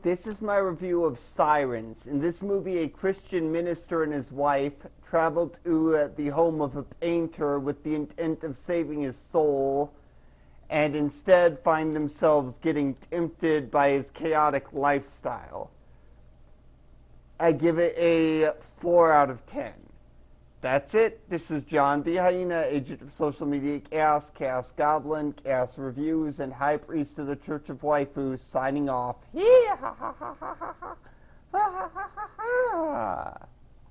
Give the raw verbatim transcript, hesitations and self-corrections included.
This is my review of Sirens. In this movie, a Christian minister and his wife travel to uh, the home of a painter with the intent of saving his soul, and instead find themselves getting tempted by his chaotic lifestyle. I give it a four out of ten. That's it. This is John the Hyena, agent of social media Chaos, Chaos Goblin, Chaos Reviews, and High Priest of the Church of Waifus, signing off. Hee ha ha ha ha ha ha ha ha ha ha.